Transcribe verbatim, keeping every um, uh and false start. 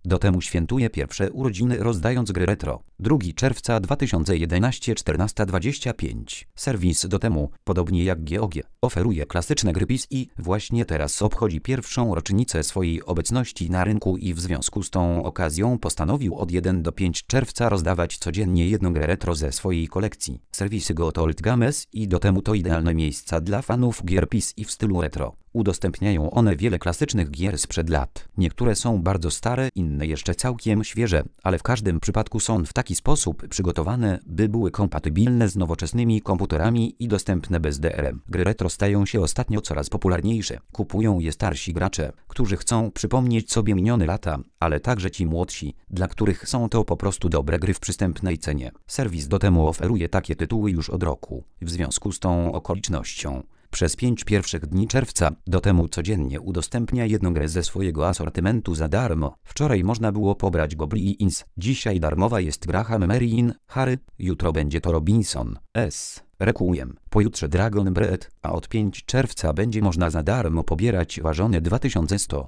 do temu świętuje pierwsze urodziny rozdając gry retro. drugiego czerwca dwa tysiące jedenastego czternaście dwadzieścia pięć. Serwis do temu, podobnie jak G O G, oferuje klasyczne gry P C i właśnie teraz obchodzi pierwszą rocznicę swojej obecności na rynku i w związku z tą okazją postanowił od pierwszego do piątego czerwca rozdawać codziennie jedną grę retro ze swojej kolekcji. Serwisy Go to Old Games i do temu to idealne miejsca dla fanów gier P C i w stylu retro. Udostępniają one wiele klasycznych gier sprzed lat. Niektóre są bardzo stare, inne jeszcze całkiem świeże, ale w każdym przypadku są w taki sposób przygotowane, by były kompatybilne z nowoczesnymi komputerami i dostępne bez D R M. Gry retro stają się ostatnio coraz popularniejsze. Kupują je starsi gracze, którzy chcą przypomnieć sobie minione lata, ale także ci młodsi, dla których są to po prostu dobre gry w przystępnej cenie. Serwis do temu oferuje takie tytuły już od roku. W związku z tą okolicznością przez pięć pierwszych dni czerwca do temu codziennie udostępnia jedną grę ze swojego asortymentu za darmo. Wczoraj można było pobrać Goblins, dzisiaj darmowa jest Graham Marine, Harry, jutro będzie to Robinson S. Requiem, pojutrze Dragon Breath, a od piątego czerwca będzie można za darmo pobierać ważone dwa tysiące sto.